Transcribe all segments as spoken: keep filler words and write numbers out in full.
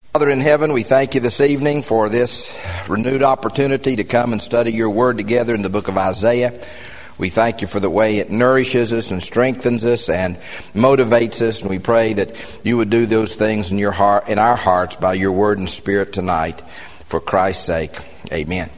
Father in heaven, we thank you this evening for this renewed opportunity to come and study your word together in the book of Isaiah. We thank you for the way it nourishes us and strengthens us and motivates us, and we pray that you would do those things in your heart, in our hearts by your word and spirit tonight. For Christ's sake, amen.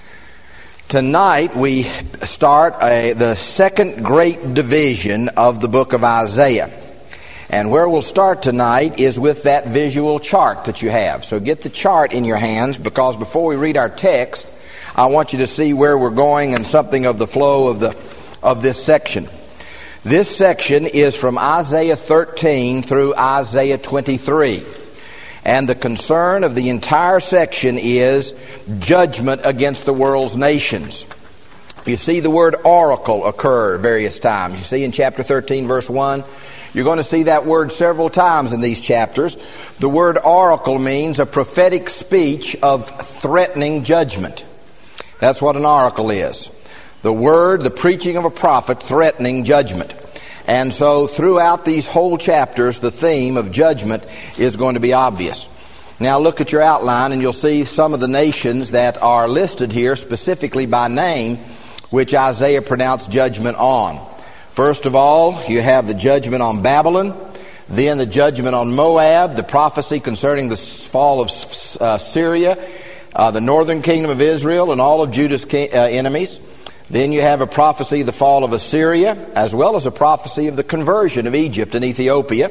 Tonight we start a, the second great division of the book of Isaiah. And where we'll start tonight is with that visual chart that you have. So get the chart in your hands, because before we read our text, I want you to see where we're going and something of the flow of the of this section. This section is from Isaiah thirteen through Isaiah twenty-three. And the concern of the entire section is judgment against the world's nations. You see the word oracle occur various times. You see in chapter thirteen, verse one, you're going to see that word several times in these chapters. The word oracle means a prophetic speech of threatening judgment. That's what an oracle is. The word, the preaching of a prophet threatening judgment. And so throughout these whole chapters, the theme of judgment is going to be obvious. Now look at your outline and you'll see some of the nations that are listed here specifically by name, which Isaiah pronounced judgment on. First of all, you have the judgment on Babylon, then the judgment on Moab, the prophecy concerning the fall of uh, Syria, uh, the northern kingdom of Israel, and all of Judah's ki- uh, enemies. Then you have a prophecy of the fall of Assyria, as well as a prophecy of the conversion of Egypt and Ethiopia.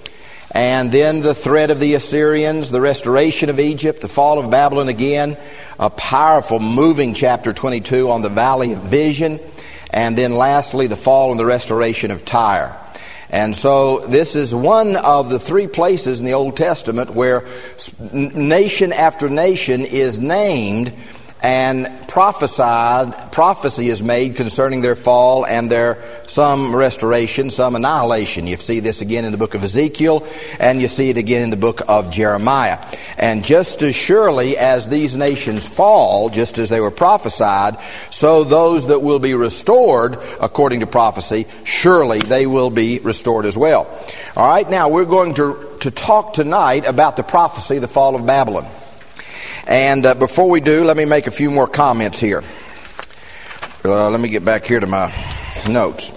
And then the threat of the Assyrians, the restoration of Egypt, the fall of Babylon again, a powerful, moving chapter twenty-two on the Valley of Vision, and then lastly the fall and the restoration of Tyre. And so this is one of the three places in the Old Testament where nation after nation is named and prophesied, prophecy is made concerning their fall and their some restoration, some annihilation. You see this again in the book of Ezekiel, and you see it again in the book of Jeremiah. And just as surely as these nations fall, just as they were prophesied, so those that will be restored according to prophecy, surely they will be restored as well. All right, now we're going to, to talk tonight about the prophecy of the fall of Babylon. And uh, before we do, let me make a few more comments here. Uh, let me get back here to my notes.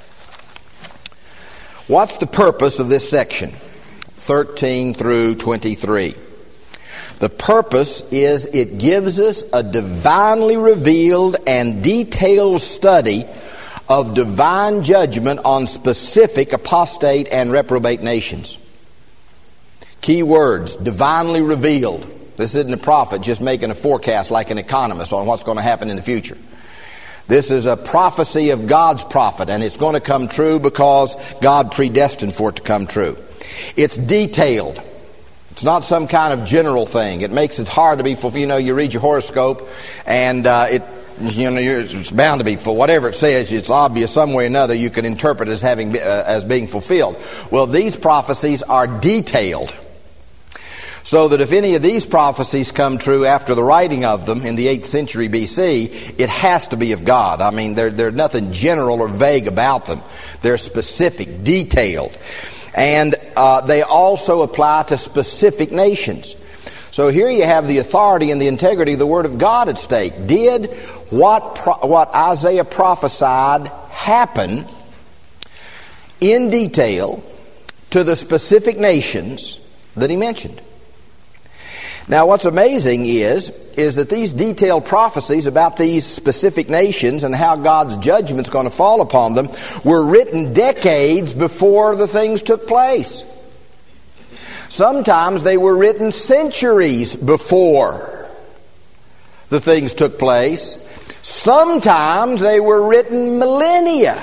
What's the purpose of this section, thirteen through twenty-three? The purpose is it gives us a divinely revealed and detailed study of divine judgment on specific apostate and reprobate nations. Key words, divinely revealed. This isn't a prophet just making a forecast like an economist on what's going to happen in the future. This is a prophecy of God's prophet, and it's going to come true because God predestined for it to come true. It's detailed. It's not some kind of general thing. It makes it hard to be fulfilled. You know, you read your horoscope, and uh, it, you know, you're, it's bound to be full. Whatever it says, it's obvious some way or another you can interpret it as having uh, as being fulfilled. Well, these prophecies are detailed, so that if any of these prophecies come true after the writing of them in the eighth century B C, it has to be of God. I mean, there's there nothing general or vague about them. They're specific, detailed. And uh, they also apply to specific nations. So here you have the authority and the integrity of the Word of God at stake. Did what, pro- what Isaiah prophesied happen in detail to the specific nations that he mentioned? Now, what's amazing is, is that these detailed prophecies about these specific nations and how God's judgment's going to fall upon them were written decades before the things took place. Sometimes they were written centuries before the things took place. Sometimes they were written millennia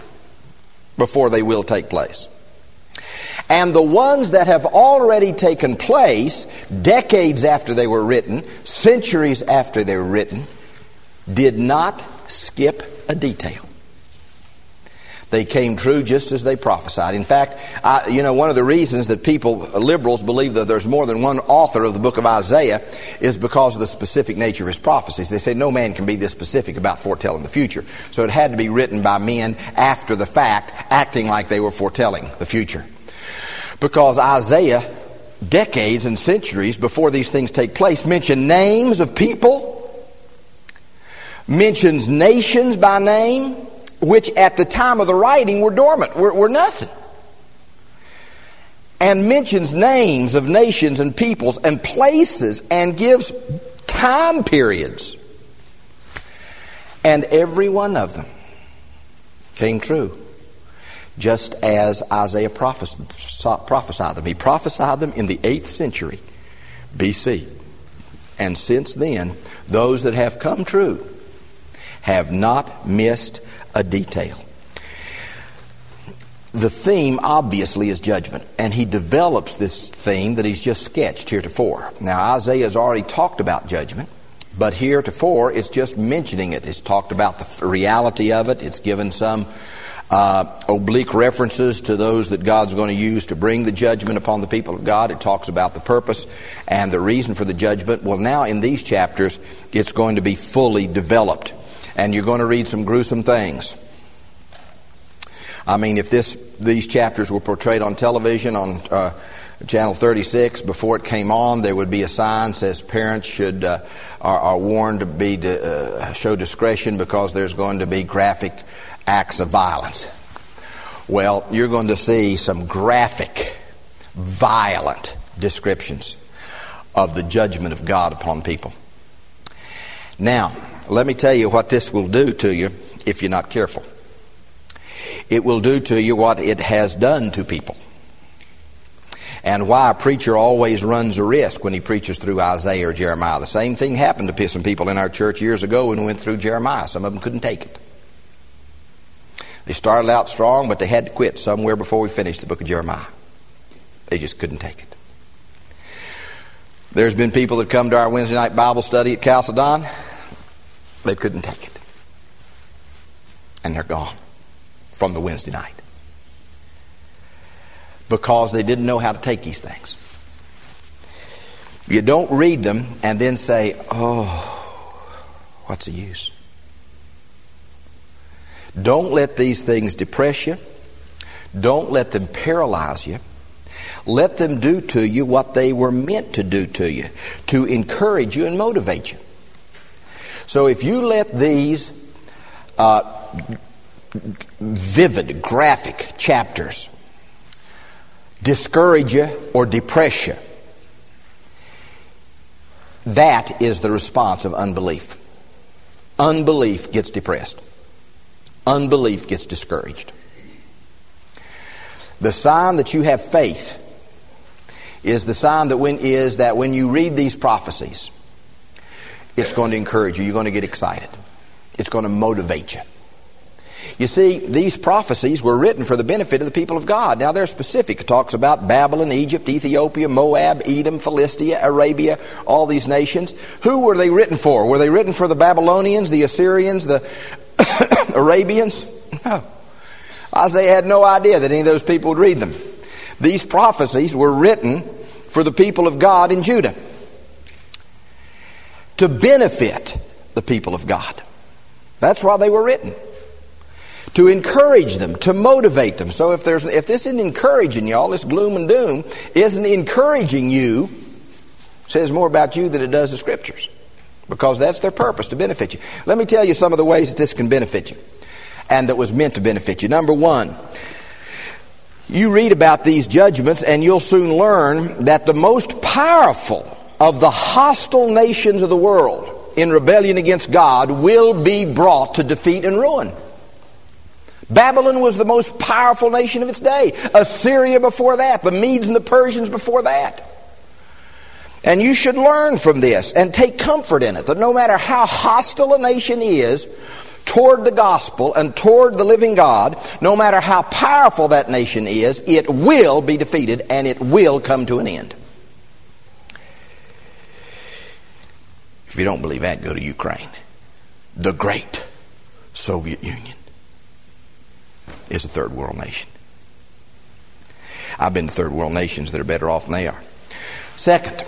before they will take place. And the ones that have already taken place, decades after they were written, centuries after they were written, did not skip a detail. They came true just as they prophesied. In fact, I, you know, one of the reasons that people, liberals, believe that there's more than one author of the book of Isaiah is because of the specific nature of his prophecies. They say no man can be this specific about foretelling the future. So it had to be written by men after the fact, acting like they were foretelling the future. Because Isaiah decades and centuries before these things take place, mention names of people, mentions nations by name, which at the time of the writing were dormant, were, were nothing. And mentions names of nations and peoples and places and gives time periods. And every one of them came true, just as Isaiah prophesied them. He prophesied them in the eighth century B C. And since then, those that have come true have not missed a detail. The theme, obviously, is judgment. And he develops this theme that he's just sketched heretofore. Now, Isaiah has already talked about judgment, but heretofore it's just mentioning it. It's talked about the reality of it. It's given some uh, oblique references to those that God's going to use to bring the judgment upon the people of God. It talks about the purpose and the reason for the judgment. Well, now in these chapters, it's going to be fully developed. And you're going to read some gruesome things. I mean, if this these chapters were portrayed on television on uh, Channel thirty-six before it came on, there would be a sign that says parents should uh, are, are warned to be to, uh, show discretion because there's going to be graphic acts of violence. Well, you're going to see some graphic, violent descriptions of the judgment of God upon people. Now, let me tell you what this will do to you if you're not careful. It will do to you what it has done to people. And why a preacher always runs a risk when he preaches through Isaiah or Jeremiah. The same thing happened to some people in our church years ago when we went through Jeremiah. Some of them couldn't take it. They started out strong, but they had to quit somewhere before we finished the book of Jeremiah. They just couldn't take it. There's been people that come to our Wednesday night Bible study at Chalcedon. They couldn't take it. And they're gone from the Wednesday night. Because they didn't know how to take these things. You don't read them and then say, oh, what's the use? Don't let these things depress you. Don't let them paralyze you. Let them do to you what they were meant to do to you, to encourage you and motivate you. So if you let these uh, vivid, graphic chapters discourage you or depress you, that is the response of unbelief. Unbelief gets depressed. Unbelief gets discouraged. The sign that you have faith is the sign that when is that when you read these prophecies, it's going to encourage you. You're going to get excited. It's going to motivate you. You see, these prophecies were written for the benefit of the people of God. Now, they're specific. It talks about Babylon, Egypt, Ethiopia, Moab, Edom, Philistia, Arabia, all these nations. Who were they written for? Were they written for the Babylonians, the Assyrians, the Arabians? No. Isaiah had no idea that any of those people would read them. These prophecies were written for the people of God in Judah, to benefit the people of God. That's why they were written. To encourage them, to motivate them. So if there's if this isn't encouraging y'all, this gloom and doom isn't encouraging you, says more about you than it does the Scriptures. Because that's their purpose, to benefit you. Let me tell you some of the ways that this can benefit you, and that was meant to benefit you. Number one, you read about these judgments and you'll soon learn that the most powerful of the hostile nations of the world in rebellion against God will be brought to defeat and ruin. Babylon was the most powerful nation of its day. Assyria before that. The Medes and the Persians before that. And you should learn from this and take comfort in it, that no matter how hostile a nation is toward the gospel and toward the living God, no matter how powerful that nation is, it will be defeated and it will come to an end. If you don't believe that, go to Ukraine. The great Soviet Union is a third world nation. I've been to third world nations that are better off than they are. Second,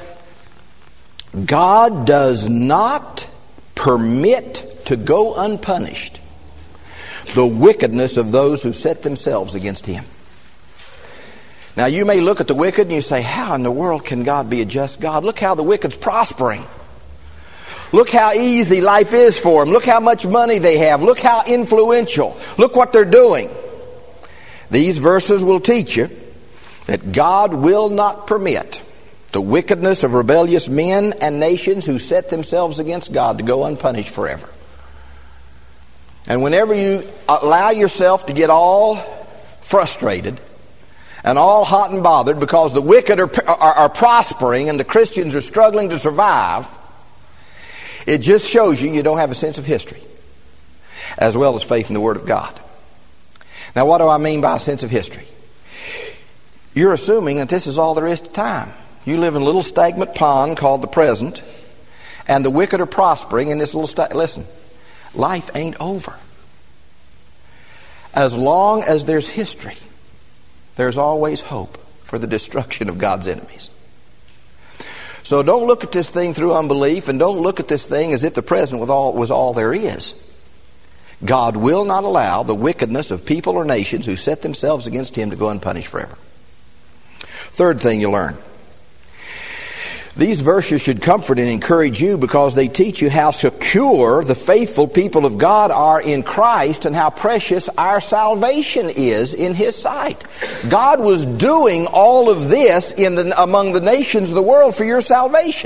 God does not permit to go unpunished the wickedness of those who set themselves against Him. Now you may look at the wicked and you say, how in the world can God be a just God? Look how the wicked's prospering. Look how easy life is for them. Look how much money they have. Look how influential. Look what they're doing. These verses will teach you that God will not permit the wickedness of rebellious men and nations who set themselves against God to go unpunished forever. And whenever you allow yourself to get all frustrated and all hot and bothered because the wicked are, are, are prospering and the Christians are struggling to survive, it just shows you you don't have a sense of history as well as faith in the Word of God. Now, what do I mean by a sense of history? You're assuming that this is all there is to time. You live in a little stagnant pond called the present, and the wicked are prospering in this little sta- Listen, life ain't over. As long as there's history, there's always hope for the destruction of God's enemies. So don't look at this thing through unbelief, and don't look at this thing as if the present was all, was all there is. God will not allow the wickedness of people or nations who set themselves against Him to go unpunished forever. Third thing you learn. These verses should comfort and encourage you because they teach you how secure the faithful people of God are in Christ and how precious our salvation is in His sight. God was doing all of this in the, among the nations of the world for your salvation.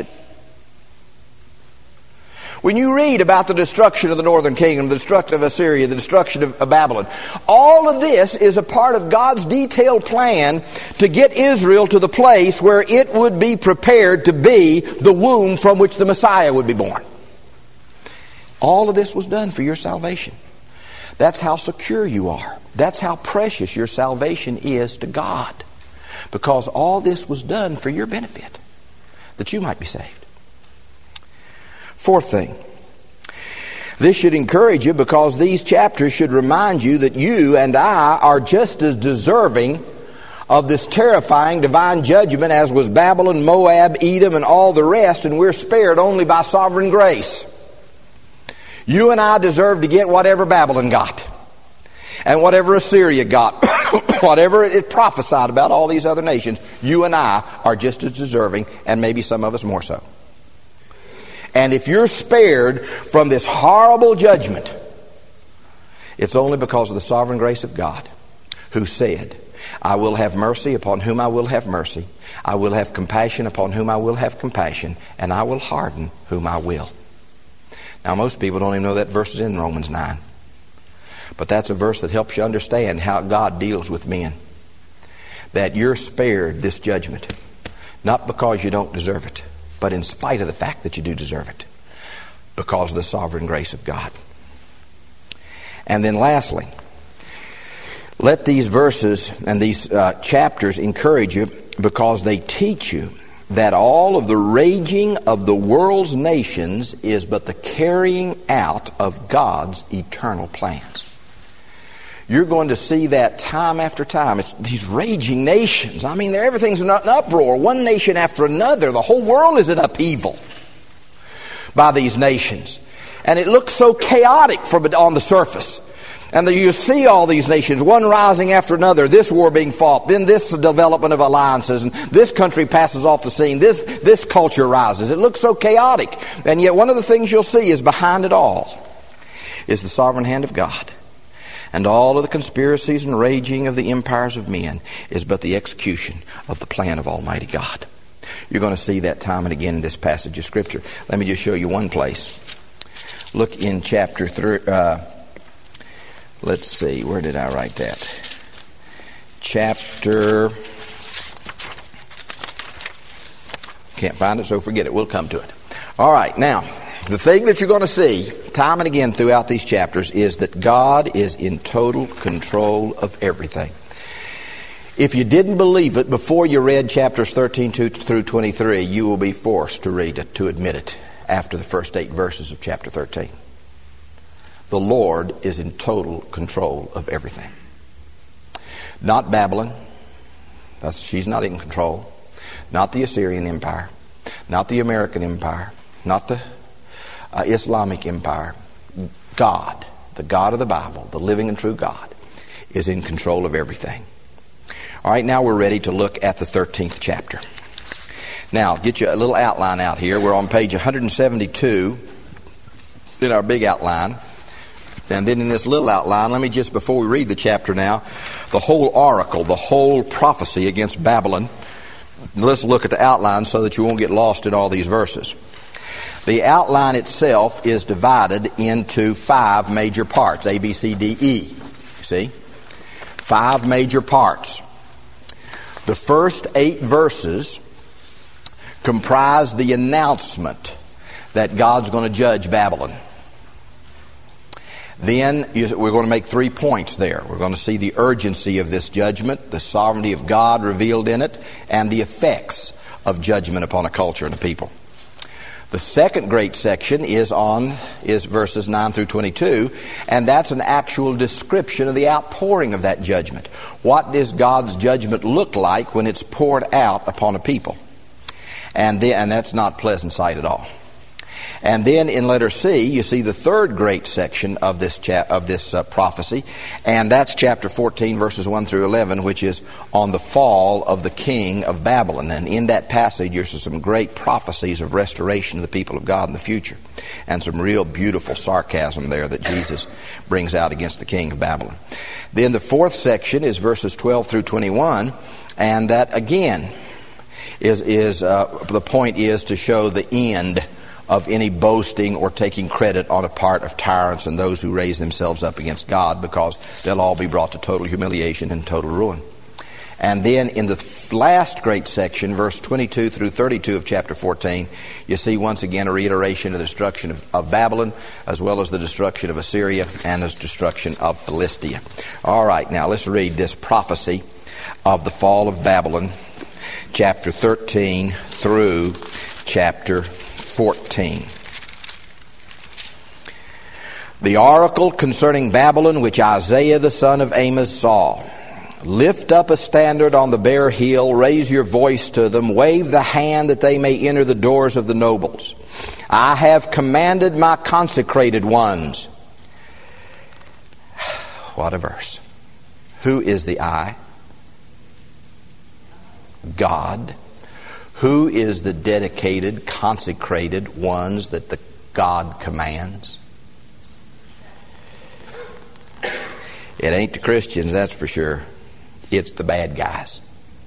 When you read about the destruction of the northern kingdom, the destruction of Assyria, the destruction of Babylon, all of this is a part of God's detailed plan to get Israel to the place where it would be prepared to be the womb from which the Messiah would be born. All of this was done for your salvation. That's how secure you are. That's how precious your salvation is to God. Because all this was done for your benefit, that you might be saved. Fourth thing, this should encourage you because these chapters should remind you that you and I are just as deserving of this terrifying divine judgment as was Babylon, Moab, Edom, and all the rest, and we're spared only by sovereign grace. You and I deserve to get whatever Babylon got, and whatever Assyria got, whatever it prophesied about all these other nations. You and I are just as deserving, and maybe some of us more so. And if you're spared from this horrible judgment, it's only because of the sovereign grace of God, who said, I will have mercy upon whom I will have mercy. I will have compassion upon whom I will have compassion. And I will harden whom I will. Now, most people don't even know that verse is in Romans nine. But that's a verse that helps you understand how God deals with men. That you're spared this judgment, not because you don't deserve it, but in spite of the fact that you do deserve it, because of the sovereign grace of God. And then lastly, let these verses and these uh, chapters encourage you because they teach you that all of the raging of the world's nations is but the carrying out of God's eternal plans. You're going to see that time after time. It's these raging nations. I mean, everything's in an uproar. One nation after another. The whole world is in upheaval by these nations. And it looks so chaotic from on the surface. And you see all these nations, one rising after another, this war being fought, then this development of alliances, and this country passes off the scene, this, this culture rises. It looks so chaotic. And yet one of the things you'll see is behind it all is the sovereign hand of God. And all of the conspiracies and raging of the empires of men is but the execution of the plan of Almighty God. You're going to see that time and again in this passage of Scripture. Let me just show you one place. Look in chapter three. Uh, let's see, where did I write that? Chapter... Can't find it, so forget it. We'll come to it. All right, now... the thing that you're going to see time and again throughout these chapters is that God is in total control of everything. If you didn't believe it before you read chapters thirteen through twenty-three, you will be forced to read it, to admit it, after the first eight verses of chapter thirteen. The Lord is in total control of everything. Not Babylon. That's, she's not in control. Not the Assyrian Empire. Not the American Empire. Not the Uh, Islamic empire. God, the God of the Bible, the living and true God, is in control of everything. All right, now we're ready to look at the thirteenth chapter. Now, get you a little outline out here. We're on page one seventy-two in our big outline. And then in this little outline, let me just, before we read the chapter now, the whole oracle, the whole prophecy against Babylon. Let's look at the outline so that you won't get lost in all these verses. The outline itself is divided into five major parts, A, B, C, D, E. See? Five major parts. The first eight verses comprise the announcement that God's going to judge Babylon. Then we're going to make three points there. We're going to see the urgency of this judgment, the sovereignty of God revealed in it, and the effects of judgment upon a culture and a people. The second great section is on is verses nine through twenty-two, and that's an actual description of the outpouring of that judgment. What does God's judgment look like when it's poured out upon a people? And then, and that's not a pleasant sight at all. And then in letter C, you see the third great section of this cha- of this uh, prophecy, and that's chapter fourteen, verses one through eleven, which is on the fall of the king of Babylon. And in that passage, there's some great prophecies of restoration of the people of God in the future, and some real beautiful sarcasm there that Jesus brings out against the king of Babylon. Then the fourth section is verses twelve through twenty-one, and that again is is uh, the point is to show the end of any boasting or taking credit on a part of tyrants and those who raise themselves up against God, because they'll all be brought to total humiliation and total ruin. And then in the last great section, verse twenty-two through thirty-two of chapter fourteen, you see once again a reiteration of the destruction of, of Babylon, as well as the destruction of Assyria and the destruction of Philistia. All right, now let's read this prophecy of the fall of Babylon, chapter thirteen through chapter fourteen. The oracle concerning Babylon which Isaiah the son of Amos saw. Lift up a standard on the bare hill, raise your voice to them, wave the hand that they may enter the doors of the nobles. I have commanded my consecrated ones. What a verse. Who is the I? God. Who is the dedicated, consecrated ones that the God commands? It ain't the Christians, that's for sure. It's the bad guys.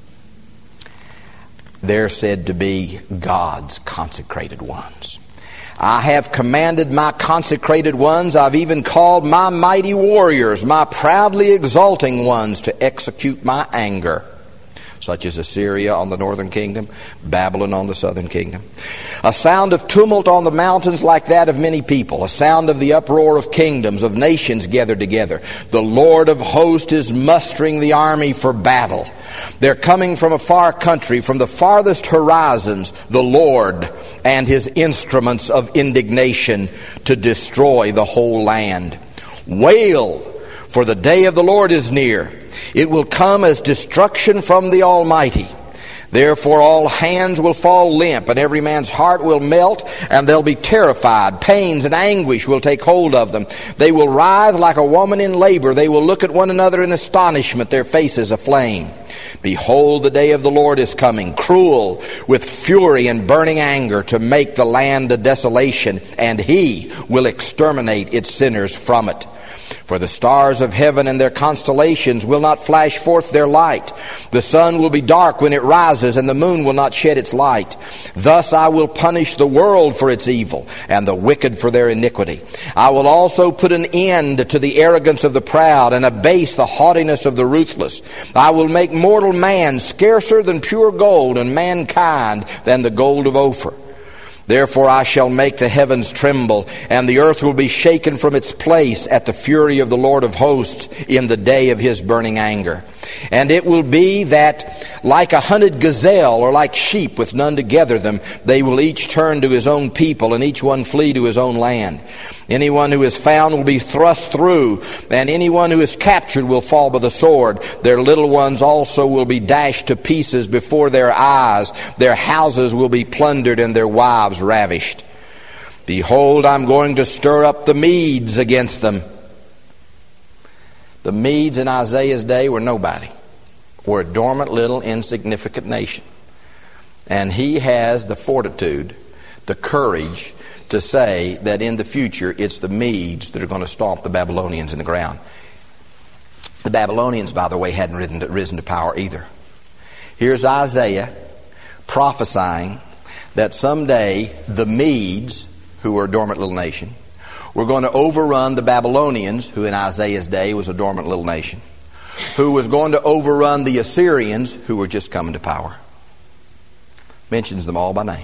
They're said to be God's consecrated ones. I have commanded my consecrated ones. I've even called my mighty warriors, my proudly exulting ones, to execute my anger, such as Assyria on the northern kingdom, Babylon on the southern kingdom. A sound of tumult on the mountains like that of many people, a sound of the uproar of kingdoms, of nations gathered together. The Lord of hosts is mustering the army for battle. They're coming from a far country, from the farthest horizons, the Lord and his instruments of indignation to destroy the whole land. Wail, for the day of the Lord is near. It will come as destruction from the Almighty. Therefore all hands will fall limp, and every man's heart will melt, and they'll be terrified. Pains and anguish will take hold of them. They will writhe like a woman in labor. They will look at one another in astonishment, their faces aflame. Behold, the day of the Lord is coming, cruel, with fury and burning anger, to make the land a desolation, and he will exterminate its sinners from it. For the stars of heaven and their constellations will not flash forth their light. The sun will be dark when it rises, and the moon will not shed its light. Thus I will punish the world for its evil, and the wicked for their iniquity. I will also put an end to the arrogance of the proud, and abase the haughtiness of the ruthless. I will make mortal man scarcer than pure gold, and mankind than the gold of Ophir. Therefore I shall make the heavens tremble, and the earth will be shaken from its place at the fury of the Lord of hosts in the day of his burning anger. And it will be that, like a hunted gazelle, or like sheep with none to gather them, they will each turn to his own people, and each one flee to his own land. Anyone who is found will be thrust through, and anyone who is captured will fall by the sword. Their little ones also will be dashed to pieces before their eyes. Their houses will be plundered, and their wives ravished. Behold, I'm going to stir up the Medes against them. The Medes in Isaiah's day were nobody. We're a dormant little insignificant nation. And he has the fortitude, the courage to say that in the future it's the Medes that are going to stomp the Babylonians in the ground. The Babylonians, by the way, hadn't risen to, risen to power either. Here's Isaiah prophesying that someday the Medes, who were a dormant little nation, were going to overrun the Babylonians, who in Isaiah's day was a dormant little nation, who was going to overrun the Assyrians, who were just coming to power. Mentions them all by name.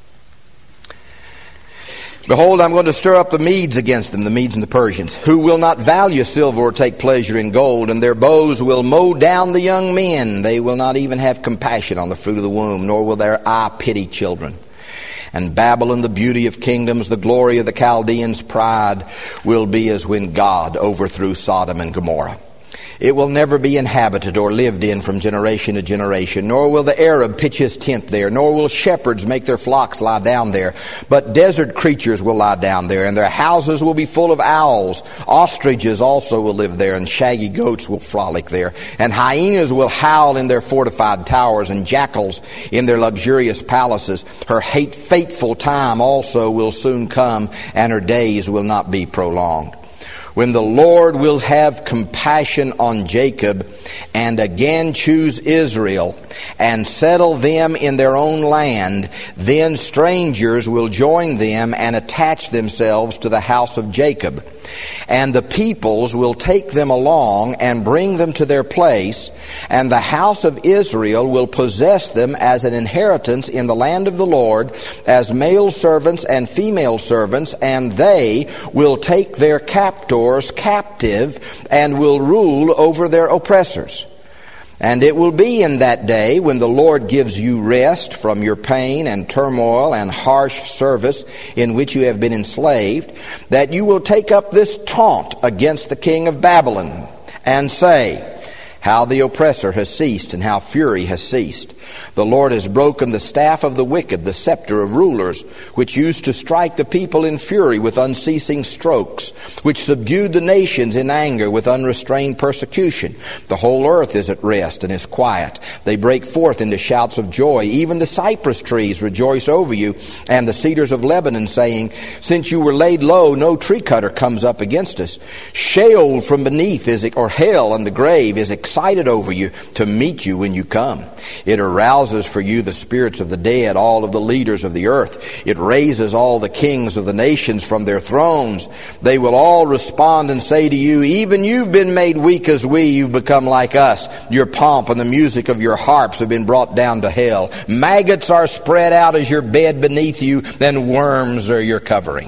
Behold, I'm going to stir up the Medes against them, the Medes and the Persians, who will not value silver or take pleasure in gold, and their bows will mow down the young men. They will not even have compassion on the fruit of the womb, nor will their eye pity children. And Babylon, the beauty of kingdoms, the glory of the Chaldeans' pride, will be as when God overthrew Sodom and Gomorrah. It will never be inhabited or lived in from generation to generation, nor will the Arab pitch his tent there, nor will shepherds make their flocks lie down there. But desert creatures will lie down there, and their houses will be full of owls. Ostriches also will live there, and shaggy goats will frolic there. And hyenas will howl in their fortified towers, and jackals in their luxurious palaces. Her hate fateful time also will soon come, and her days will not be prolonged. When the Lord will have compassion on Jacob and again choose Israel and settle them in their own land, then strangers will join them and attach themselves to the house of Jacob. And the peoples will take them along and bring them to their place, and the house of Israel will possess them as an inheritance in the land of the Lord, as male servants and female servants, and they will take their captors captive and will rule over their oppressors. And it will be in that day, when the Lord gives you rest from your pain and turmoil and harsh service in which you have been enslaved, that you will take up this taunt against the king of Babylon and say, how the oppressor has ceased and how fury has ceased. The Lord has broken the staff of the wicked, the scepter of rulers, which used to strike the people in fury with unceasing strokes, which subdued the nations in anger with unrestrained persecution. The whole earth is at rest and is quiet. They break forth into shouts of joy. Even the cypress trees rejoice over you, and the cedars of Lebanon, saying, since you were laid low, no tree cutter comes up against us. Sheol from beneath, is or hell and the grave, is excited over you to meet you when you come. It arouses for you the spirits of the dead, all of the leaders of the earth. It raises all the kings of the nations from their thrones. They will all respond and say to you, even you've been made weak as we, you've become like us. Your pomp and the music of your harps have been brought down to hell. Maggots are spread out as your bed beneath you, and worms are your covering.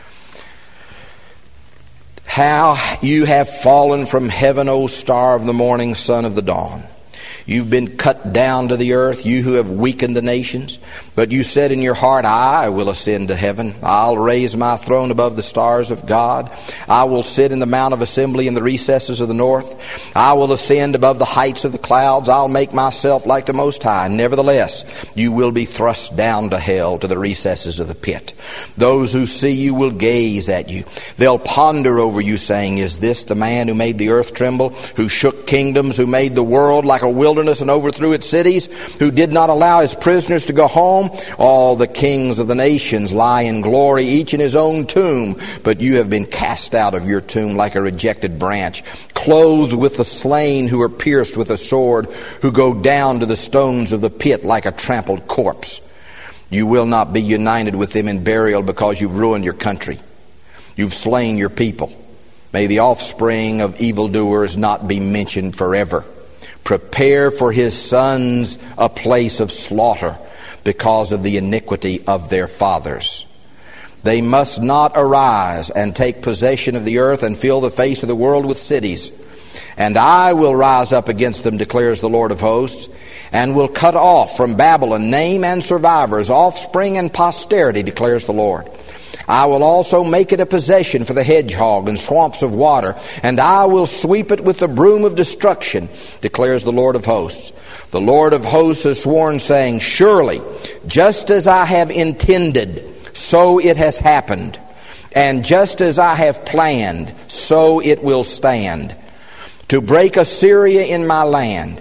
How you have fallen from heaven, O star of the morning, son of the dawn. You've been cut down to the earth, you who have weakened the nations. But you said in your heart, I will ascend to heaven. I'll raise my throne above the stars of God. I will sit in the mount of assembly in the recesses of the north. I will ascend above the heights of the clouds. I'll make myself like the Most High. Nevertheless, you will be thrust down to hell, to the recesses of the pit. Those who see you will gaze at you. They'll ponder over you, saying, is this the man who made the earth tremble, who shook kingdoms, who made the world like a wilderness and overthrew its cities, who did not allow his prisoners to go home? All the kings of the nations lie in glory, each in his own tomb, but you have been cast out of your tomb like a rejected branch, clothed with the slain who are pierced with a sword, who go down to the stones of the pit like a trampled corpse. You will not be united with them in burial, because you've ruined your country. You've slain your people. May the offspring of evildoers not be mentioned forever. Prepare for his sons a place of slaughter because of the iniquity of their fathers. They must not arise and take possession of the earth and fill the face of the world with cities. And I will rise up against them, declares the Lord of hosts, and will cut off from Babylon name and survivors, offspring and posterity, declares the Lord. I will also make it a possession for the hedgehog and swamps of water, and I will sweep it with the broom of destruction, declares the Lord of hosts. The Lord of hosts has sworn, saying, surely, just as I have intended, so it has happened, and just as I have planned, so it will stand, to break Assyria in my land,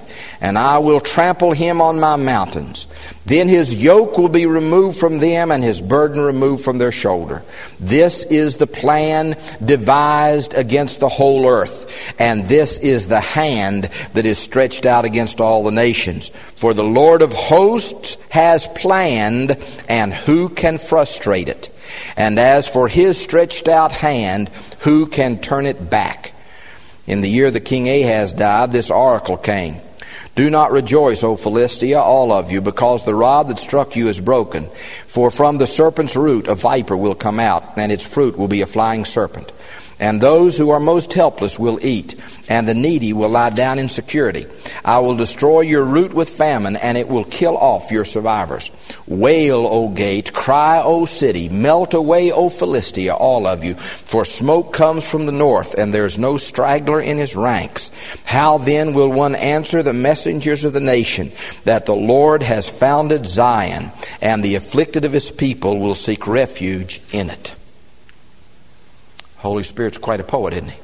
and I will trample him on my mountains. Then his yoke will be removed from them, and his burden removed from their shoulder. This is the plan devised against the whole earth, and this is the hand that is stretched out against all the nations. For the Lord of hosts has planned, and who can frustrate it? And as for his stretched out hand, who can turn it back? In the year that King Ahaz died, this oracle came. Do not rejoice, O Philistia, all of you, because the rod that struck you is broken. For from the serpent's root a viper will come out, and its fruit will be a flying serpent. And those who are most helpless will eat, and the needy will lie down in security. I will destroy your root with famine, and it will kill off your survivors. Wail, O gate, cry, O city, melt away, O Philistia, all of you. For smoke comes from the north, and there is no straggler in his ranks. How then will one answer the messengers of the nation, that the Lord has founded Zion, and the afflicted of his people will seek refuge in it? Holy Spirit's quite a poet, isn't he?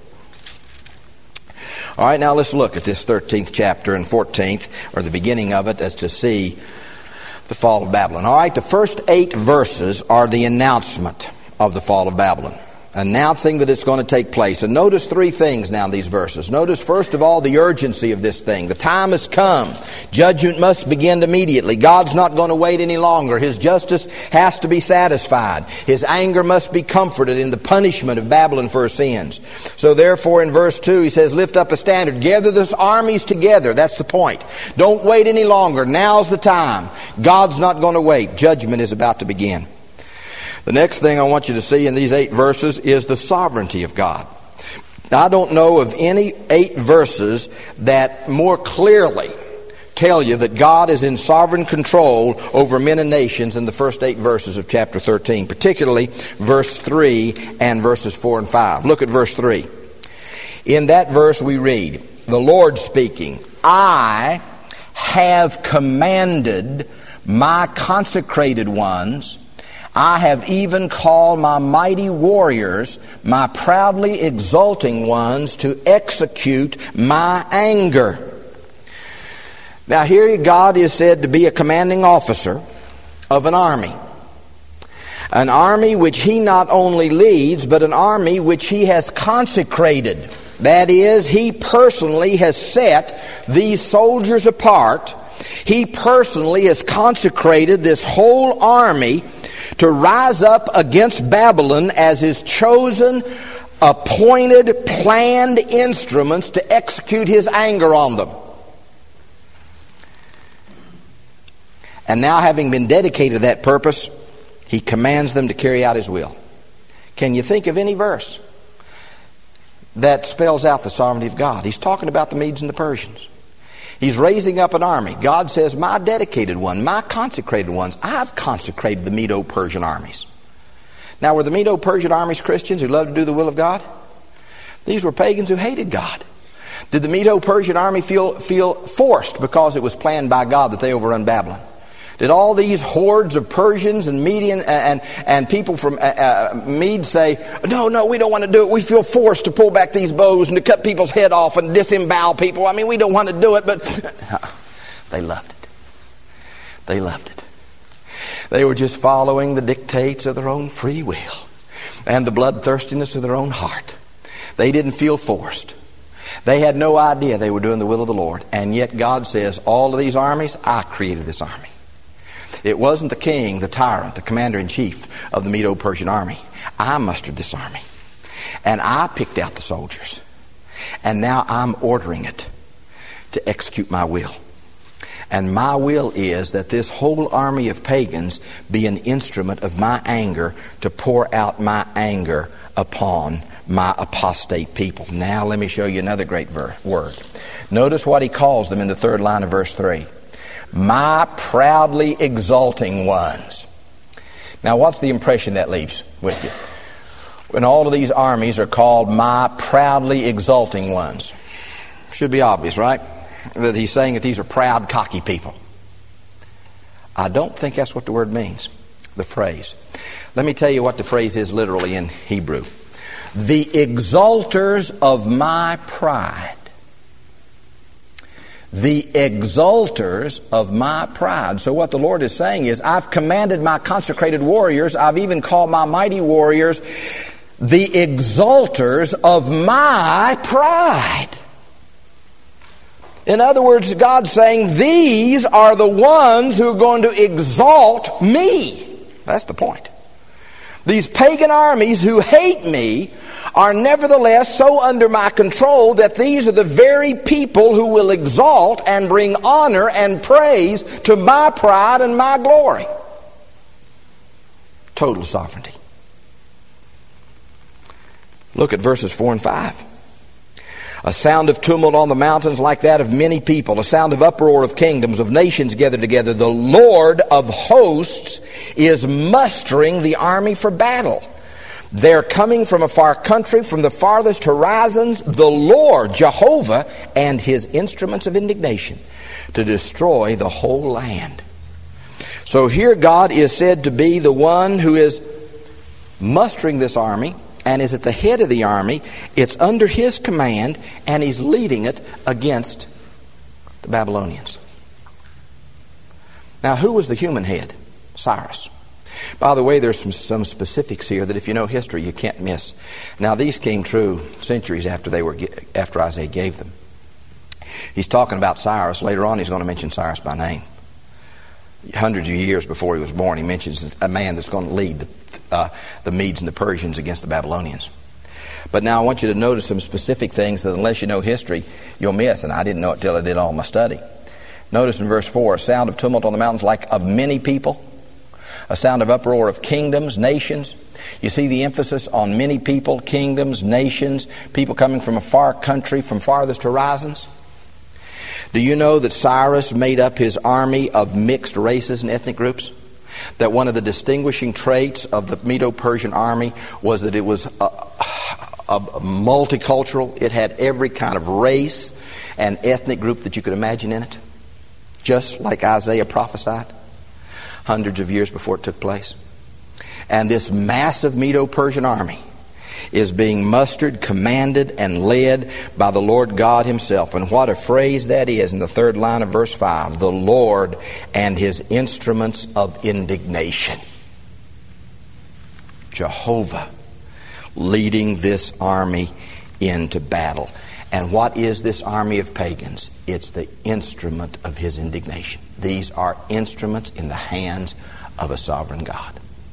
All right, now let's look at this thirteenth chapter and fourteenth, or the beginning of it, as to see the fall of Babylon. All right, the first eight verses are the announcement of the fall of Babylon, announcing that it's going to take place. And notice three things now in these verses. Notice, first of all, the urgency of this thing. The time has come. Judgment must begin immediately. God's not going to wait any longer. His justice has to be satisfied. His anger must be comforted in the punishment of Babylon for her sins. So therefore, in verse two, he says, lift up a standard. Gather those armies together. That's the point. Don't wait any longer. Now's the time. God's not going to wait. Judgment is about to begin. The next thing I want you to see in these eight verses is the sovereignty of God. Now, I don't know of any eight verses that more clearly tell you that God is in sovereign control over men and nations than the first eight verses of chapter thirteen, particularly verse three and verses four and five. Look at verse three. In that verse we read, the Lord speaking, I have commanded my consecrated ones, I have even called my mighty warriors, my proudly exulting ones, to execute my anger. Now here God is said to be a commanding officer of an army. An army which he not only leads, but an army which he has consecrated. That is, he personally has set these soldiers apart. He personally has consecrated this whole army to rise up against Babylon as his chosen, appointed, planned instruments to execute his anger on them. And now, having been dedicated to that purpose, he commands them to carry out his will. Can you think of any verse that spells out the sovereignty of God? He's talking about the Medes and the Persians. He's raising up an army. God says, my dedicated one, my consecrated ones, I've consecrated the Medo-Persian armies. Now, were the Medo-Persian armies Christians who loved to do the will of God? These were pagans who hated God. Did the Medo-Persian army feel, feel forced because it was planned by God that they overrun Babylon? Did all these hordes of Persians and Median and, and, and people from uh, uh, Mede say, no, no, we don't want to do it. We feel forced to pull back these bows and to cut people's head off and disembowel people. I mean, we don't want to do it, but they loved it. They loved it. They were just following the dictates of their own free will and the bloodthirstiness of their own heart. They didn't feel forced. They had no idea they were doing the will of the Lord. And yet God says, all of these armies, I created this army. It wasn't the king, the tyrant, the commander-in-chief of the Medo-Persian army. I mustered this army. And I picked out the soldiers. And now I'm ordering it to execute my will. And my will is that this whole army of pagans be an instrument of my anger to pour out my anger upon my apostate people. Now let me show you another great ver- word. Notice what he calls them in the third line of verse three. My proudly exulting ones. Now what's the impression that leaves with you? When all of these armies are called my proudly exulting ones. Should be obvious, right? That he's saying that these are proud, cocky people. I don't think that's what the word means, the phrase. Let me tell you what the phrase is literally in Hebrew. The exalters of my pride. the exalters of my pride. So what the Lord is saying is, I've commanded my consecrated warriors, I've even called my mighty warriors, the exalters of my pride. In other words, God's saying, these are the ones who are going to exalt me. That's the point. These pagan armies who hate me are nevertheless so under my control that these are the very people who will exalt and bring honor and praise to my pride and my glory. Total sovereignty. Look at verses four and five. A sound of tumult on the mountains like that of many people, a sound of uproar of kingdoms, of nations gathered together. The Lord of hosts is mustering the army for battle. They're coming from a far country, from the farthest horizons, the Lord, Jehovah, and his instruments of indignation to destroy the whole land. So here God is said to be the one who is mustering this army and is at the head of the army. It's under his command, and he's leading it against the Babylonians. Now, who was the human head? Cyrus. By the way, there's some, some specifics here that if you know history, you can't miss. Now, these came true centuries after they were after Isaiah gave them. He's talking about Cyrus. Later on, he's going to mention Cyrus by name. Hundreds of years before he was born, he mentions a man that's going to lead the, uh, the Medes and the Persians against the Babylonians. But now I want you to notice some specific things that unless you know history, you'll miss. And I didn't know it till I did all my study. Notice in verse four, a sound of tumult on the mountains like of many people. A sound of uproar of kingdoms, nations. You see the emphasis on many people, kingdoms, nations, people coming from a far country, from farthest horizons. Do you know that Cyrus made up his army of mixed races and ethnic groups? That one of the distinguishing traits of the Medo-Persian army was that it was a, a multicultural. It had every kind of race and ethnic group that you could imagine in it. Just like Isaiah prophesied hundreds of years before it took place. And this massive Medo-Persian army is being mustered, commanded, and led by the Lord God himself. And what a phrase that is in the third line of verse five. The Lord and his instruments of indignation. Jehovah leading this army into battle. And what is this army of pagans? It's the instrument of his indignation. These are instruments in the hands of a sovereign God.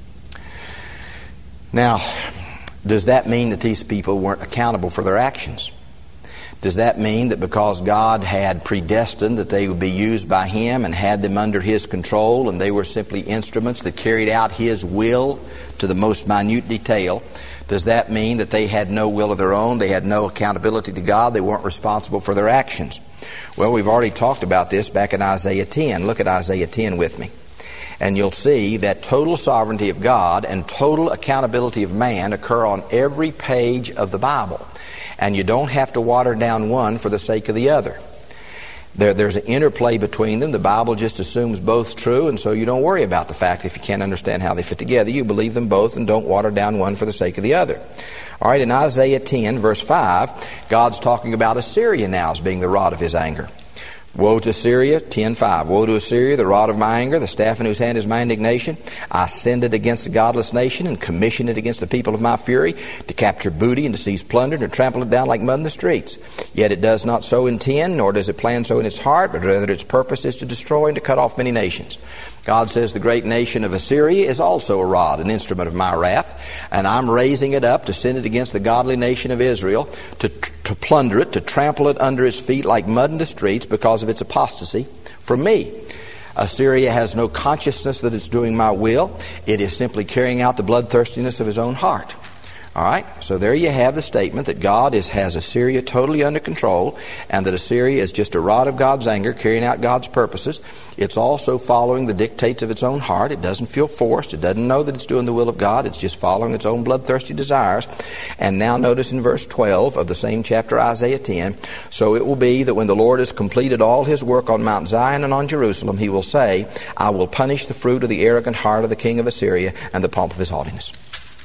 Now, does that mean that these people weren't accountable for their actions? Does that mean that because God had predestined that they would be used by him and had them under his control and they were simply instruments that carried out his will to the most minute detail, does that mean that they had no will of their own? They had no accountability to God? They weren't responsible for their actions? Well, we've already talked about this back in Isaiah ten. Look at Isaiah ten with me. And you'll see that total sovereignty of God and total accountability of man occur on every page of the Bible. And you don't have to water down one for the sake of the other. There, there's an interplay between them. The Bible just assumes both true, and so you don't worry about the fact if you can't understand how they fit together. You believe them both and don't water down one for the sake of the other. All right, in Isaiah ten, verse five, God's talking about Assyria now as being the rod of his anger. Woe to Syria, ten five. Woe to Assyria, the rod of my anger, the staff in whose hand is my indignation. I send it against a godless nation and commission it against the people of my fury to capture booty and to seize plunder and to trample it down like mud in the streets. Yet it does not so intend, nor does it plan so in its heart, but rather its purpose is to destroy and to cut off many nations. God says the great nation of Assyria is also a rod, an instrument of my wrath, and I'm raising it up to send it against the godly nation of Israel, to, to plunder it, to trample it under its feet like mud in the streets because of its apostasy from me. Assyria has no consciousness that it's doing my will. It is simply carrying out the bloodthirstiness of his own heart. All right, so there you have the statement that God is, has Assyria totally under control, and that Assyria is just a rod of God's anger carrying out God's purposes. It's also following the dictates of its own heart. It doesn't feel forced. It doesn't know that it's doing the will of God. It's just following its own bloodthirsty desires. And now notice in verse twelve of the same chapter, Isaiah ten, so it will be that when the Lord has completed all his work on Mount Zion and on Jerusalem, he will say, I will punish the fruit of the arrogant heart of the king of Assyria and the pomp of his haughtiness.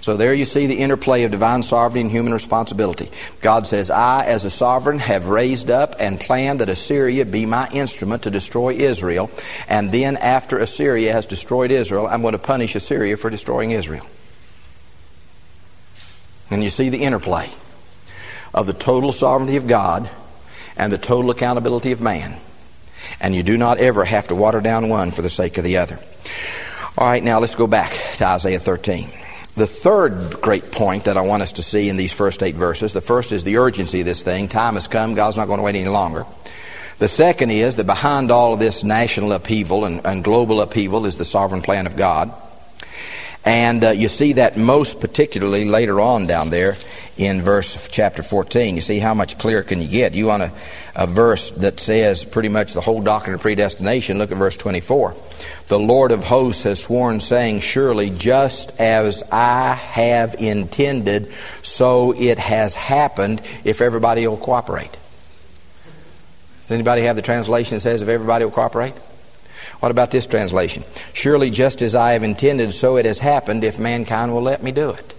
So there you see the interplay of divine sovereignty and human responsibility. God says, I, as a sovereign, have raised up and planned that Assyria be my instrument to destroy Israel. And then after Assyria has destroyed Israel, I'm going to punish Assyria for destroying Israel. And you see the interplay of the total sovereignty of God and the total accountability of man. And you do not ever have to water down one for the sake of the other. All right, now let's go back to Isaiah thirteen. The third great point that I want us to see in these first eight verses, the first is the urgency of this thing. Time has come. God's not going to wait any longer. The second is that behind all of this national upheaval and, and global upheaval is the sovereign plan of God. And uh, you see that most particularly later on down there in verse chapter fourteen. You see how much clearer can you get? You want a, a verse that says pretty much the whole doctrine of predestination. Look at verse twenty-four. The Lord of hosts has sworn, saying, surely just as I have intended, so it has happened, if everybody will cooperate. Does anybody have the translation that says if everybody will cooperate? What about this translation? Surely just as I have intended, so it has happened, if mankind will let me do it.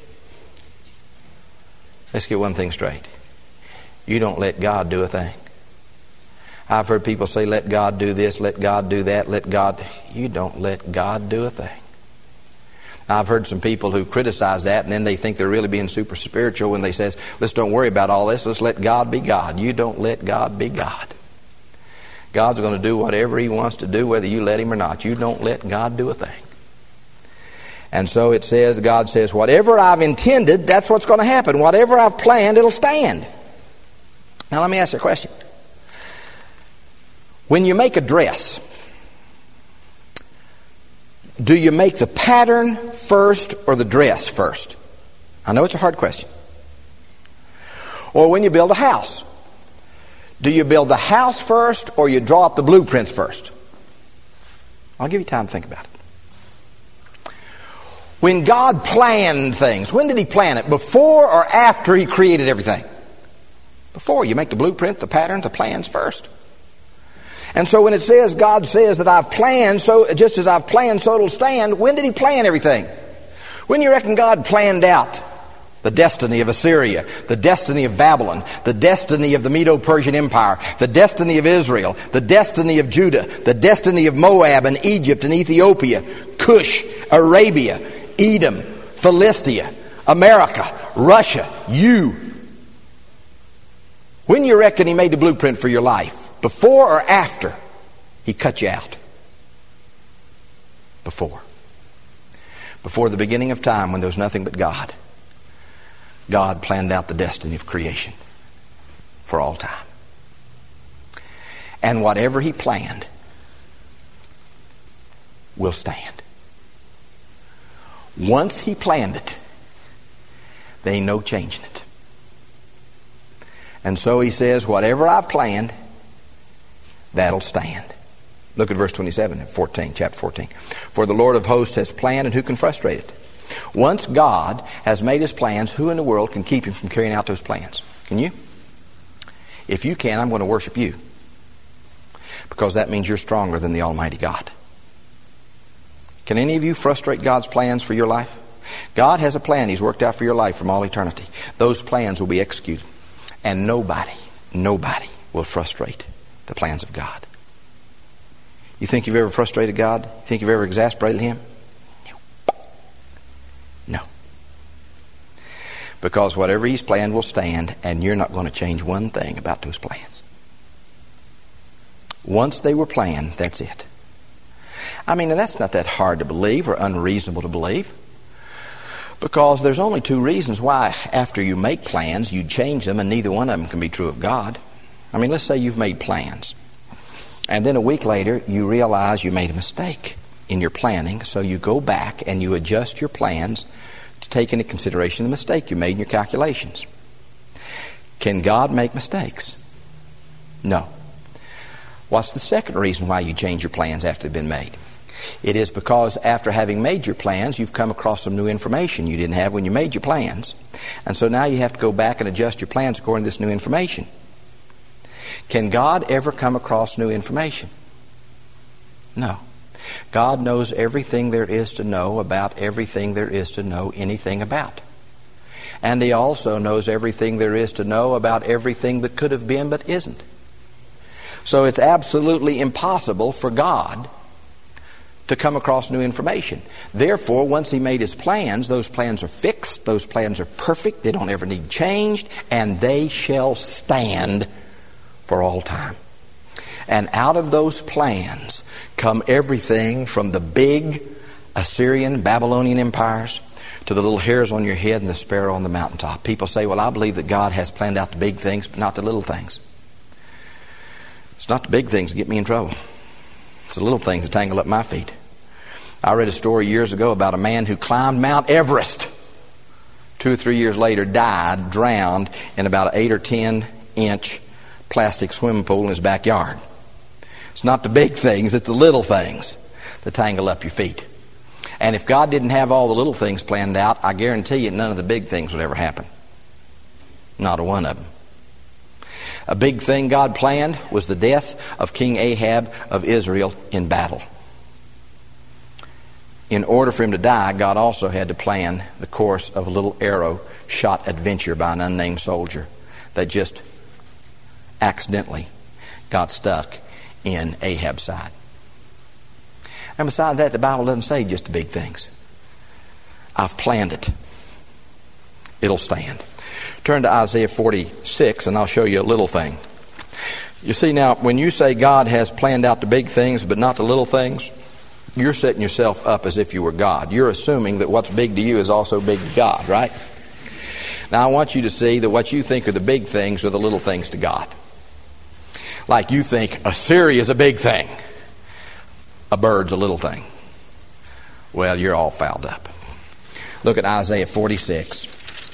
Let's get one thing straight. You don't let God do a thing. I've heard people say, let God do this, let God do that, let God... You don't let God do a thing. Now, I've heard some people who criticize that, and then they think they're really being super spiritual when they say, let's don't worry about all this, let's let God be God. You don't let God be God. God's going to do whatever He wants to do, whether you let Him or not. You don't let God do a thing. And so it says, God says, whatever I've intended, that's what's going to happen. Whatever I've planned, it'll stand. Now let me ask you a question. When you make a dress, do you make the pattern first or the dress first? I know it's a hard question. Or when you build a house, do you build the house first or you draw up the blueprints first? I'll give you time to think about it. When God planned things, when did He plan it? Before or after He created everything? Before. You make the blueprint, the pattern, the plans first. And so when it says, God says that I've planned, so just as I've planned, so it'll stand, when did He plan everything? When do you reckon God planned out the destiny of Assyria, the destiny of Babylon, the destiny of the Medo-Persian Empire, the destiny of Israel, the destiny of Judah, the destiny of Moab and Egypt and Ethiopia, Cush, Arabia, Edom, Philistia, America, Russia, you? When you reckon He made the blueprint for your life? Before or after He cut you out? Before. Before the beginning of time, when there was nothing but God. God planned out the destiny of creation for all time. And whatever He planned will stand. Once He planned it, there ain't no changing it. And so He says, whatever I've planned, that'll stand. Look at verse twenty-seven, fourteen, chapter fourteen. For the Lord of hosts has planned, and who can frustrate it? Once God has made His plans, who in the world can keep Him from carrying out those plans? Can you? If you can, I'm going to worship you. Because that means you're stronger than the Almighty God. Can any of you frustrate God's plans for your life? God has a plan He's worked out for your life from all eternity. Those plans will be executed. And nobody, nobody will frustrate the plans of God. You think you've ever frustrated God? You think you've ever exasperated Him? No. No. Because whatever He's planned will stand, and you're not going to change one thing about those plans. Once they were planned, that's it. I mean, and that's not that hard to believe or unreasonable to believe. Because there's only two reasons why after you make plans, you change them, and neither one of them can be true of God. I mean, let's say you've made plans. And then a week later, you realize you made a mistake in your planning. So you go back and you adjust your plans to take into consideration the mistake you made in your calculations. Can God make mistakes? No. What's the second reason why you change your plans after they've been made? It is because after having made your plans, you've come across some new information you didn't have when you made your plans. And so now you have to go back and adjust your plans according to this new information. Can God ever come across new information? No. God knows everything there is to know about everything there is to know anything about. And He also knows everything there is to know about everything that could have been but isn't. So it's absolutely impossible for God to come across new information. Therefore, once He made His plans, those plans are fixed, those plans are perfect, they don't ever need changed, and they shall stand for all time. And out of those plans come everything from the big Assyrian, Babylonian empires to the little hairs on your head and the sparrow on the mountaintop. People say, well, I believe that God has planned out the big things, but not the little things. It's not the big things that get me in trouble. It's the little things that tangle up my feet. I read a story years ago about a man who climbed Mount Everest. Two or three years later, died, drowned in about an eight or ten inch plastic swimming pool in his backyard. It's not the big things, it's the little things that tangle up your feet. And if God didn't have all the little things planned out, I guarantee you none of the big things would ever happen. Not a one of them. A big thing God planned was the death of King Ahab of Israel in battle. In order for him to die, God also had to plan the course of a little arrow shot at venture by an unnamed soldier that just accidentally got stuck in Ahab's side. And besides that, the Bible doesn't say just the big things. I've planned it. It'll stand. Turn to Isaiah forty-six and I'll show you a little thing. You see now, when you say God has planned out the big things but not the little things, you're setting yourself up as if you were God. You're assuming that what's big to you is also big to God, right? Now I want you to see that what you think are the big things are the little things to God. Like you think Assyria is a big thing. A bird's a little thing. Well, you're all fouled up. Look at Isaiah forty-six,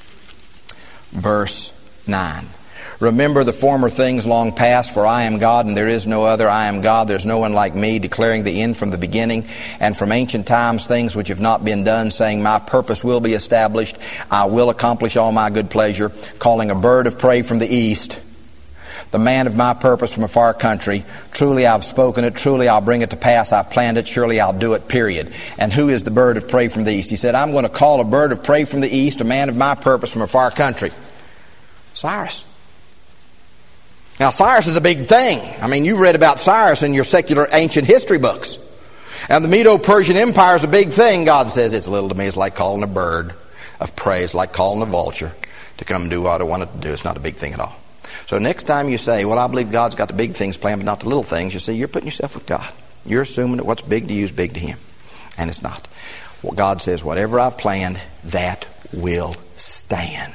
verse nine. Remember the former things long past, for I am God and there is no other. I am God, there's no one like me, declaring the end from the beginning, and from ancient times things which have not been done, saying, my purpose will be established. I will accomplish all my good pleasure, calling a bird of prey from the east, the man of my purpose from a far country. Truly I've spoken it, truly I'll bring it to pass. I've planned it, surely I'll do it, period. And who is the bird of prey from the east? He said, I'm going to call a bird of prey from the east, a man of my purpose from a far country. Cyrus. Now Cyrus is a big thing. I mean, you've read about Cyrus in your secular ancient history books. And the Medo-Persian Empire is a big thing. God says it's little to me. It's like calling a bird of prey. It's like calling a vulture to come and do what I want it to do. It's not a big thing at all. So next time you say, well, I believe God's got the big things planned but not the little things, you see, you're putting yourself with God. You're assuming that what's big to you is big to Him. And it's not. Well, God says, whatever I've planned, that will stand.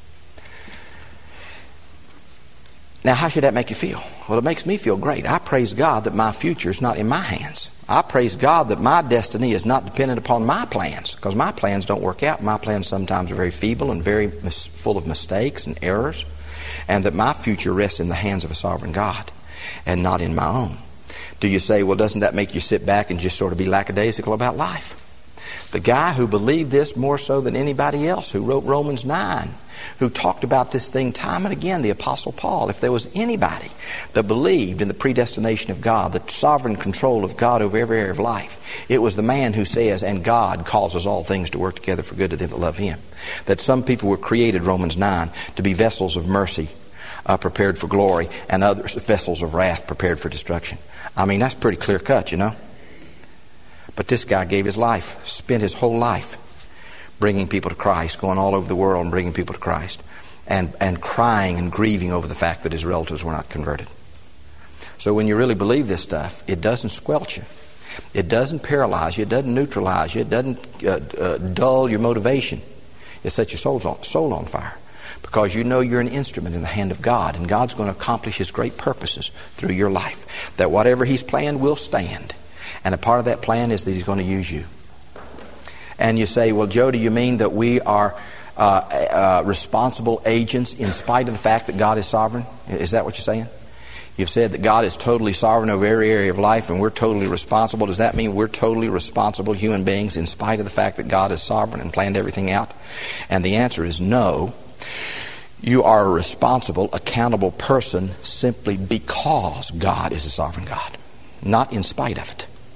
Now, how should that make you feel? Well, it makes me feel great. I praise God that my future is not in my hands. I praise God that my destiny is not dependent upon my plans, because my plans don't work out. My plans sometimes are very feeble and very mis- full of mistakes and errors, and that my future rests in the hands of a sovereign God and not in my own. Do you say, well, doesn't that make you sit back and just sort of be lackadaisical about life? The guy who believed this more so than anybody else, who wrote Romans nine, who talked about this thing time and again, the Apostle Paul. If there was anybody that believed in the predestination of God, the sovereign control of God over every area of life, it was the man who says, and God causes all things to work together for good to them that love Him. That some people were created, Romans nine, to be vessels of mercy, uh, prepared for glory, and others vessels of wrath, prepared for destruction. I mean, that's pretty clear cut, you know. But this guy gave his life, spent his whole life bringing people to Christ, going all over the world and bringing people to Christ, and, and crying and grieving over the fact that his relatives were not converted. So when you really believe this stuff, it doesn't squelch you. It doesn't paralyze you. It doesn't neutralize you. It doesn't uh, uh, dull your motivation. It sets your soul on, soul on fire, because you know you're an instrument in the hand of God, and God's going to accomplish His great purposes through your life. That whatever He's planned will stand. And a part of that plan is that He's going to use you. And you say, well, Joe, do you mean that we are uh, uh, responsible agents in spite of the fact that God is sovereign? Is that what you're saying? You've said that God is totally sovereign over every area of life and we're totally responsible. Does that mean we're totally responsible human beings in spite of the fact that God is sovereign and planned everything out? And the answer is no. You are a responsible, accountable person simply because God is a sovereign God, not in spite of it.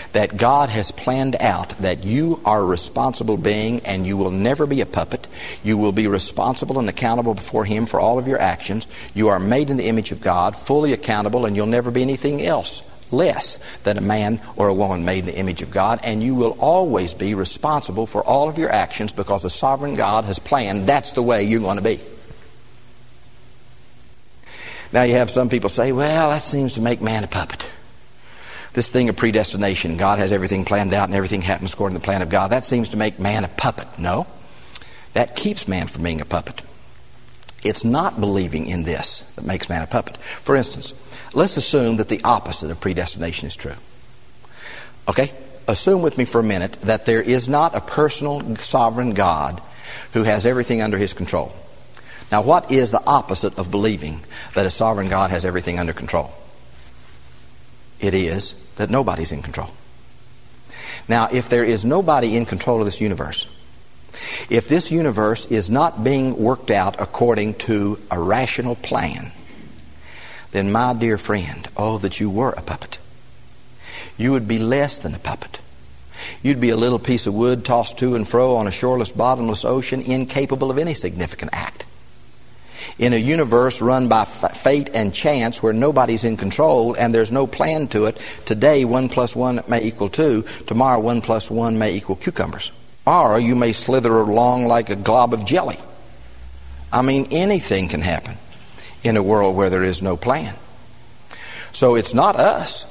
that God has planned out that you are a responsible being and you will never be a puppet. You will be responsible and accountable before Him for all of your actions. You are made in the image of God, fully accountable, and you'll never be anything else less than a man or a woman made in the image of God, and you will always be responsible for all of your actions because the sovereign God has planned that's the way you're going to be. Now you have some people say, well, that seems to make man a puppet. This thing of predestination, God has everything planned out and everything happens according to the plan of God, that seems to make man a puppet. No, that keeps man from being a puppet. It's not believing in this that makes man a puppet. For instance, let's assume that the opposite of predestination is true. Okay? Assume with me for a minute that there is not a personal sovereign God who has everything under His control. Now, what is the opposite of believing that a sovereign God has everything under control? It is that nobody's in control. Now, if there is nobody in control of this universe, if this universe is not being worked out according to a rational plan, then my dear friend, oh, that you were a puppet. You would be less than a puppet. You'd be a little piece of wood tossed to and fro on a shoreless, bottomless ocean, incapable of any significant act. In a universe run by f- fate and chance where nobody's in control and there's no plan to it, today one plus one may equal two, tomorrow one plus one may equal cucumbers. Or you may slither along like a glob of jelly. I mean, anything can happen in a world where there is no plan. So it's not us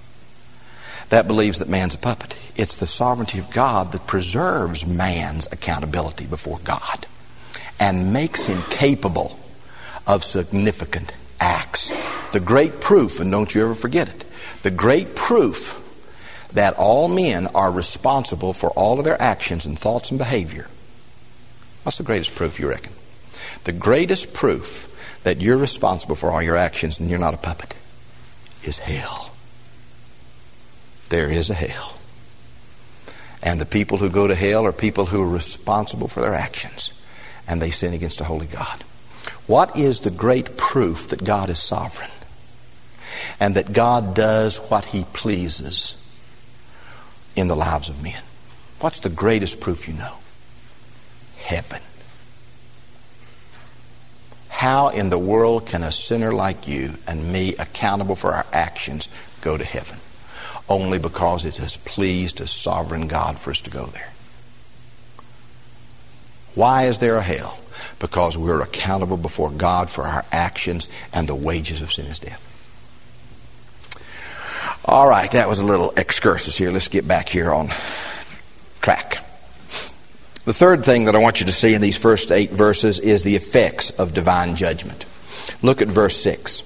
that believes that man's a puppet. It's the sovereignty of God that preserves man's accountability before God and makes him capable of significant acts. The great proof, and don't you ever forget it, the great proof that all men are responsible for all of their actions and thoughts and behavior. What's the greatest proof, you reckon? The greatest proof that you're responsible for all your actions and you're not a puppet is hell. There is a hell. And the people who go to hell are people who are responsible for their actions, and they sin against a holy God. What is the great proof that God is sovereign and that God does what He pleases in the lives of men? What's the greatest proof you know? Heaven. How in the world can a sinner like you and me, accountable for our actions, go to heaven? Only because it has pleased a sovereign God for us to go there. Why is there a hell? Because we're accountable before God for our actions, and the wages of sin is death. All right, that was a little excursus here. Let's get back here on track. The third thing that I want you to see in these first eight verses is the effects of divine judgment. Look at verse six.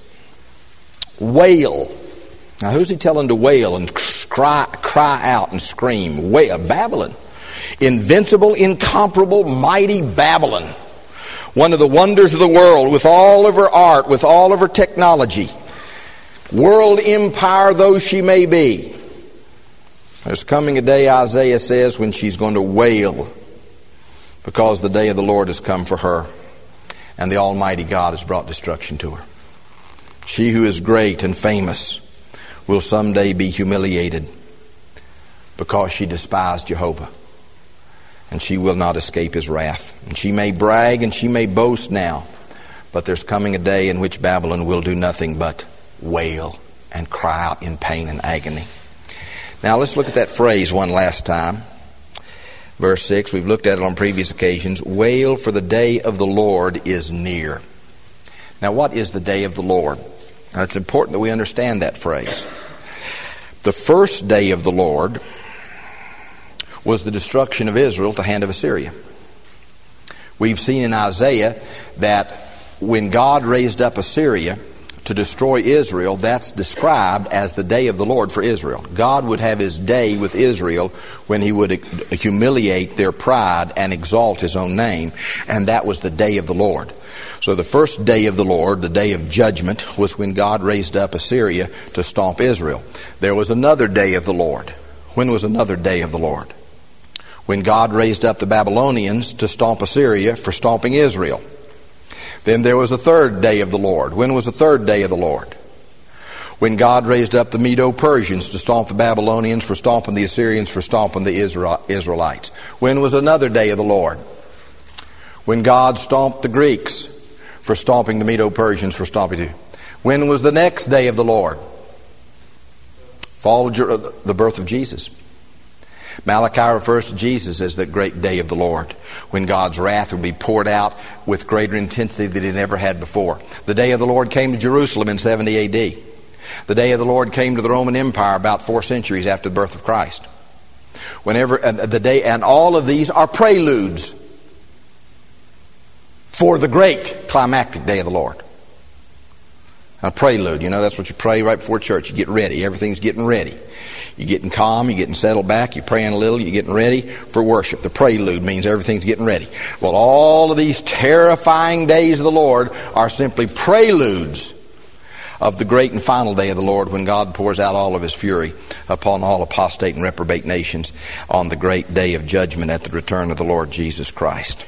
Wail. Now, who's he telling to wail and cry, cry out and scream? Wail. Babylon. Invincible, incomparable, mighty Babylon. One of the wonders of the world, with all of her art, with all of her technology. World empire though she may be. There's coming a day, Isaiah says, when she's going to wail because the day of the Lord has come for her and the Almighty God has brought destruction to her. She who is great and famous will someday be humiliated because she despised Jehovah, and she will not escape His wrath. And she may brag and she may boast now, but there's coming a day in which Babylon will do nothing but wail and cry out in pain and agony. Now let's look at that phrase one last time. Verse six, we've looked at it on previous occasions. Wail, for the day of the Lord is near. Now what is the day of the Lord? Now, it's important that we understand that phrase. The first day of the Lord was the destruction of Israel at the hand of Assyria. We've seen in Isaiah that when God raised up Assyria to destroy Israel, that's described as the day of the Lord for Israel. God would have His day with Israel when He would humiliate their pride and exalt His own name, and that was the day of the Lord. So the first day of the Lord, the day of judgment, was when God raised up Assyria to stomp Israel. There was another day of the Lord. When was another day of the Lord? When God raised up the Babylonians to stomp Assyria for stomping Israel. Then there was a third day of the Lord. When was the third day of the Lord? When God raised up the Medo-Persians to stomp the Babylonians, for stomping the Assyrians, for stomping the Israelites. When was another day of the Lord? When God stomped the Greeks for stomping the Medo-Persians, for stomping the... When was the next day of the Lord? Fall of the birth of Jesus. Malachi refers to Jesus as the great day of the Lord, when God's wrath will be poured out with greater intensity than it never had before. The day of the Lord came to Jerusalem in seventy A D. The day of the Lord came to the Roman Empire about four centuries after the birth of Christ. Whenever uh, the day, and all of these are preludes for the great climactic day of the Lord. A prelude, you know, that's what you pray right before church. You get ready. Everything's getting ready. You're getting calm, you're getting settled back, you're praying a little, you're getting ready for worship. The prelude means everything's getting ready. Well, all of these terrifying days of the Lord are simply preludes of the great and final day of the Lord, when God pours out all of His fury upon all apostate and reprobate nations on the great day of judgment at the return of the Lord Jesus Christ.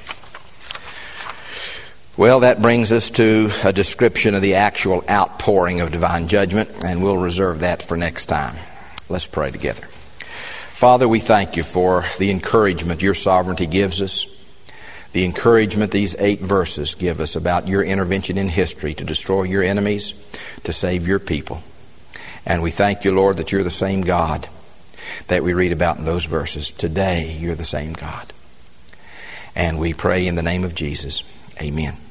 Well, that brings us to a description of the actual outpouring of divine judgment, and we'll reserve that for next time. Let's pray together. Father, we thank You for the encouragement Your sovereignty gives us, the encouragement these eight verses give us about Your intervention in history to destroy Your enemies, to save Your people. And we thank You, Lord, that You're the same God that we read about in those verses. Today, You're the same God. And we pray in the name of Jesus. Amen.